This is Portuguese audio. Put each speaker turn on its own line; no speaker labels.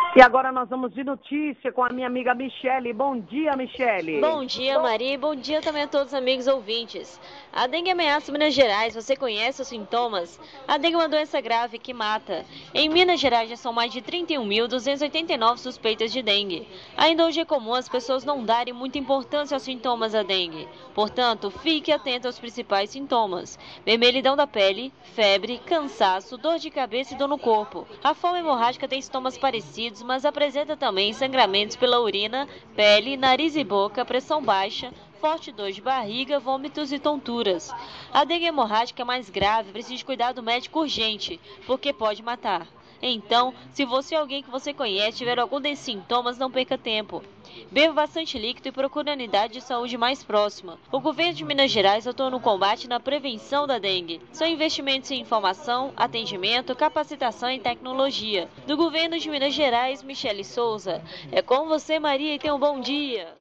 E agora nós vamos de notícia com a minha amiga Michele. Bom dia, Michele.
Bom dia, Maria, e bom dia também a todos os amigos ouvintes. A dengue ameaça Minas Gerais, você conhece os sintomas? A dengue é uma doença grave que mata. Em Minas Gerais já são mais de 31.289 suspeitas de dengue. Ainda hoje é comum as pessoas não darem muita importância aos sintomas da dengue. Portanto, fique atento aos principais sintomas: vermelhidão da pele, febre, cansaço, dor de cabeça e dor no corpo. A fome hemorrágica tem sintomas parecidos, mas apresenta também sangramentos pela urina, pele, nariz e boca, pressão baixa, forte dor de barriga, vômitos e tonturas. A dengue hemorrágica é mais grave, precisa de cuidado médico urgente, porque pode matar. Então, se você ou alguém que você conhece tiver algum desses sintomas, não perca tempo. Beba bastante líquido e procure a unidade de saúde mais próxima. O governo de Minas Gerais atua no combate e na prevenção da dengue. São investimentos em informação, atendimento, capacitação e tecnologia. Do governo de Minas Gerais, Michele Souza. É com você, Maria, e tenha um bom dia.